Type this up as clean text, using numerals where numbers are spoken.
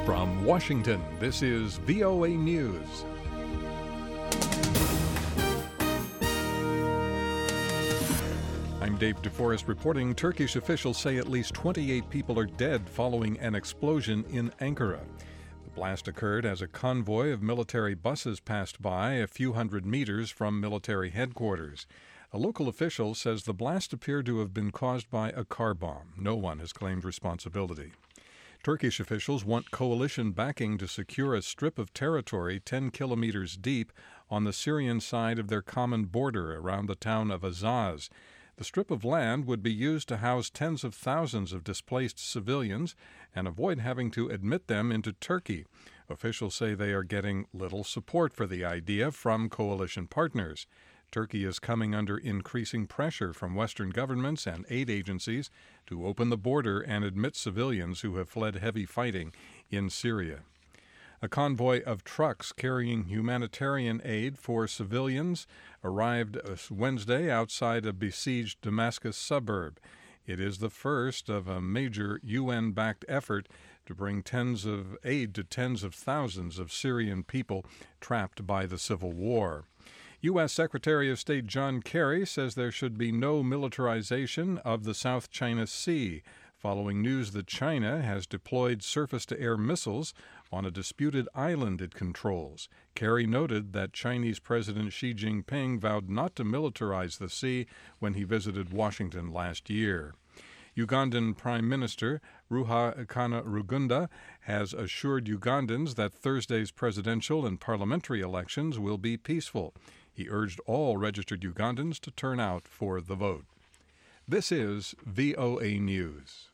From Washington, this is VOA News. I'm Dave DeForest reporting. Turkish officials say at least 28 people are dead following an explosion in Ankara. The blast occurred as a convoy of military buses passed by a few hundred meters from military headquarters. A local official says the blast appeared to have been caused by a car bomb. No one has claimed responsibility. Turkish officials want coalition backing to secure a strip of territory 10 kilometers deep on the Syrian side of their common border around the town of Azaz. The strip of land would be used to house tens of thousands of displaced civilians and avoid having to admit them into Turkey. Officials say they are getting little support for the idea from coalition partners. Turkey is coming under increasing pressure from Western governments and aid agencies to open the border and admit civilians who have fled heavy fighting in Syria. A convoy of trucks carrying humanitarian aid for civilians arrived Wednesday outside a besieged Damascus suburb. It is the first of a major UN-backed effort to bring aid to tens of thousands of Syrian people trapped by the civil war. U.S. Secretary of State John Kerry says there should be no militarization of the South China Sea, following news that China has deployed surface-to-air missiles on a disputed island it controls. Kerry noted that Chinese President Xi Jinping vowed not to militarize the sea when he Washington last year. Ugandan Prime Minister Ruhakana Rugunda has assured Ugandans that Thursday's presidential and parliamentary elections will be peaceful. He urged all registered Ugandans to turn out for the vote. This is VOA News.